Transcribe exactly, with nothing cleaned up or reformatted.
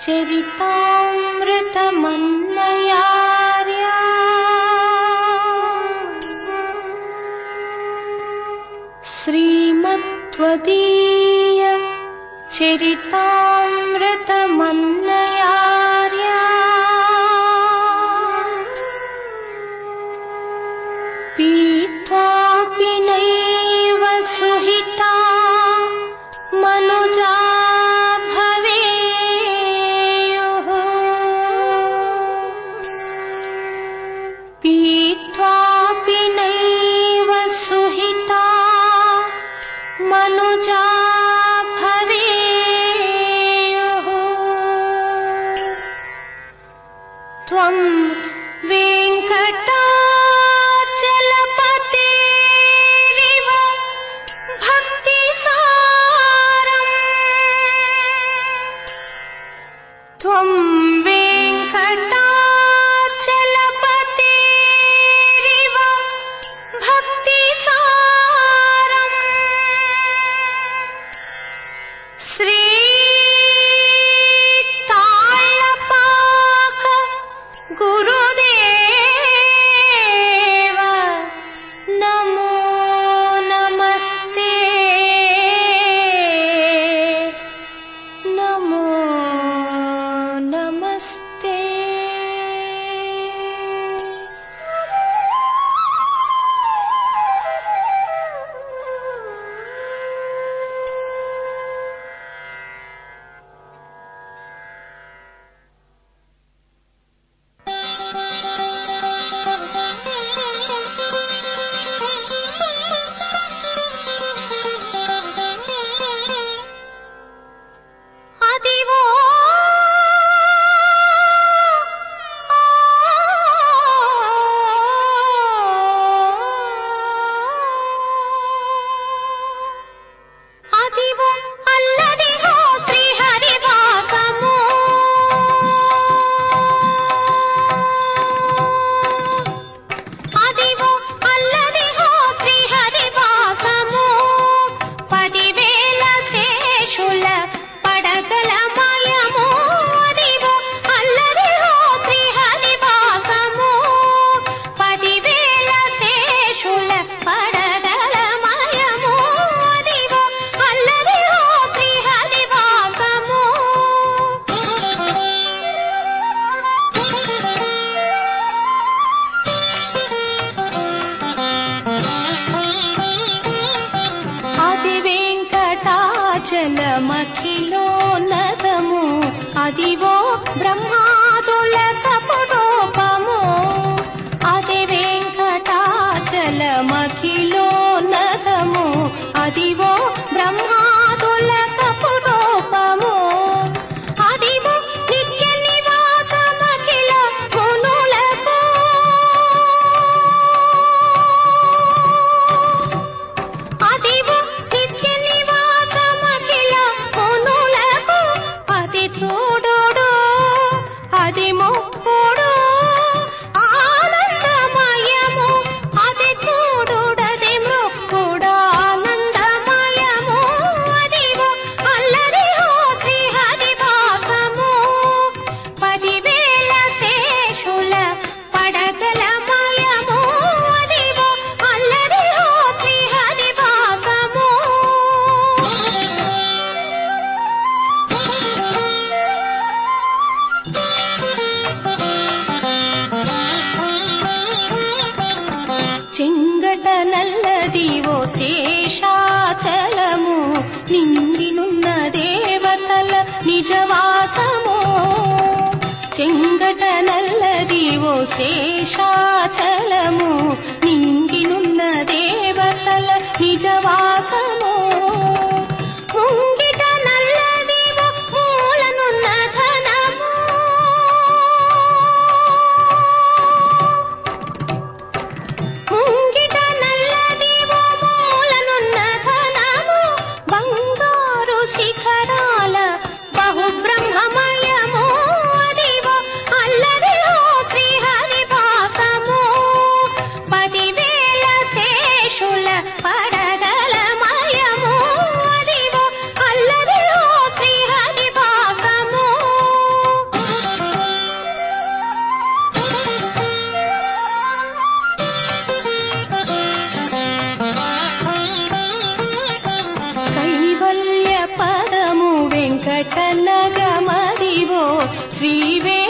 చరితామృతమన్మయార్యా శ్రీమత్వదీయ చరితామృతమన్మయార్యా పీత్వాపి నైవ సుహితా మనుజా భవేయుః పీత్వాపి నైవ సుహితా మనుజా భవేయుః త్వం వెంకటాచలపతేరివ భక్తిసారం త్వం వెంకటాచలపతేరివ భక్తిసారం శ్రీ తాళ్లపాక గురుదేవ నమో నమస్తే నమో నమస్తే. అదివో అదివో అల్లదిగో శ్రీహరివాసము అదివో అల్లదిగో శ్రీహరివాసము పదివేల శేషుల పడగలమయము అదివో అల్లదిగో శ్రీహరివాసము పదివేల శేషుల పడగలమయము అదివో అల్లదిగో శ్రీహరివాసము. అది వెంకటాచలమఖిలోన్నతము అదివో బ్రహ్మాదుల తపరూపము అది వెంకటాచలమఖిలోన్నతము అదివో బ్రహ్మాదుల తపరూపము అదివో నిత్య నివాసమఖిల మునులకు అదివో నిత్య నివాసమఖిల మునులకు అది చూడుడు అది ముక్కుడు ఆనందమయము అది చూడుడది మృక్కుడు ఆనందమయము అదివో అల్లదిగో శ్రీహరివాసము పదివేల శేషుల పడగలమయము అదివో అల్లదిగో శ్రీహరివాసము. చెంగట నల్లదివో శేషాచలము నింగినున్న దేవతల నిజవాసము చెంగట నల్లదివో శేషాచలము నింగినున్న దేవతల నిజవాసము ముంగిట నల్లదివో మూలనున్న ధనము ముంగిట నల్లదివో మూలనున్న ధనము బంగారు శిఖరాల బహుబ్రహ్మమయము అదివో అల్లదిగో శ్రీహరివాసము పదివేల శేషుల పడగలమయము శ్రీ